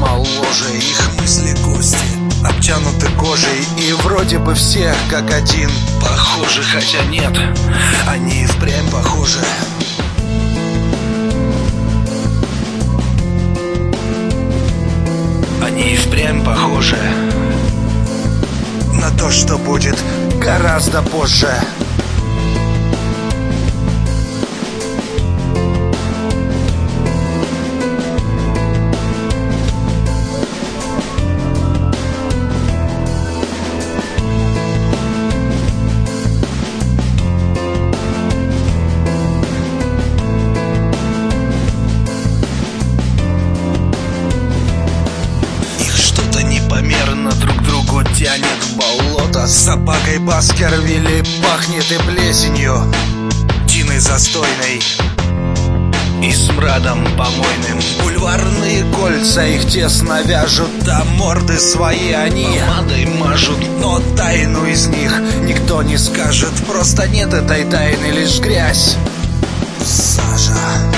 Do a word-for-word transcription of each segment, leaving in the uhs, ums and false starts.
моложе. Их мысли кости обтянуты кожей, и вроде бы все как один похожи, хотя нет, они и впрямь похожи. Они и впрямь похожи на то, что будет гораздо позже. Непомерно друг к другу тянет в болото. С собакой Баскервилли пахнет и плесенью, тиной застойной и смрадом помойным. Бульварные кольца их тесно вяжут, а морды свои они помадой мажут. Но тайну из них никто не скажет, просто нет этой тайны, лишь грязь, сажа.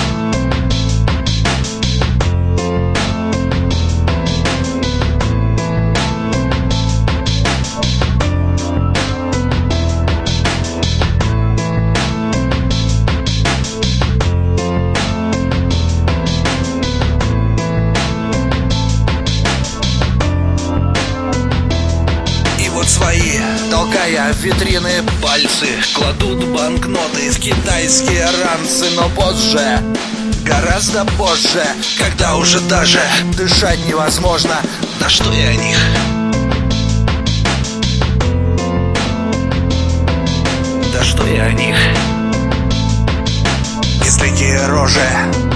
Свои, толкая в витрины пальцы, кладут банкноты в китайские ранцы. Но позже, гораздо позже, когда уже даже дышать невозможно, да что я о них? Да что я о них? И такие рожи